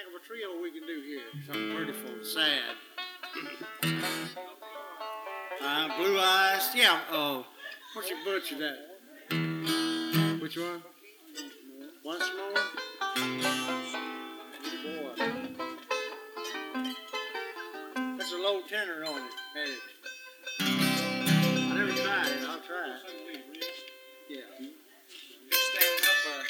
think of a trio we can do here. Something pretty full, sad. Blue Eyes. Yeah. Oh, what's your butcher that? Which one? Once more. Boy. That's a low tenor on it. Hey. I never tried it. I'll try it. Yeah. Just standing up there.